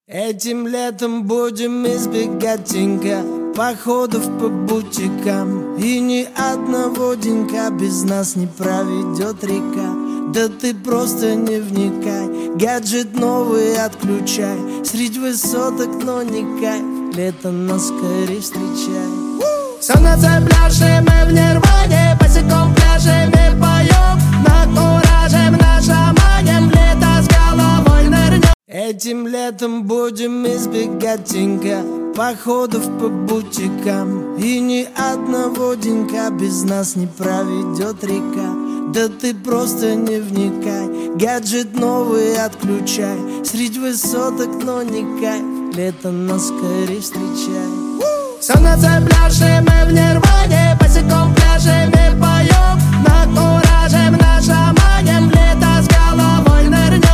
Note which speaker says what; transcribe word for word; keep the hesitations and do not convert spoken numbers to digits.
Speaker 1: Этим летом будем избегать тенька, походов по бутикам, и ни одного денька без нас не проведет река. Да ты просто не вникай, гаджет новый отключай, средь высоток, но не кайф, лето нас скорее встречай. Солнце пляжи, мы в нирване, босиком пляжи мы поем, на кураже, на шамане, в лето с головой нырнем. Этим летом будем избегать тенька, походов по бутикам, и ни одного денька без нас не проведет река. Да ты просто не вникай, гаджет новый отключай, средь высоток, но не кайф, лето нас скорее встречай. Солнце пляжи, мы в нирване, босиком пляжи мы поем.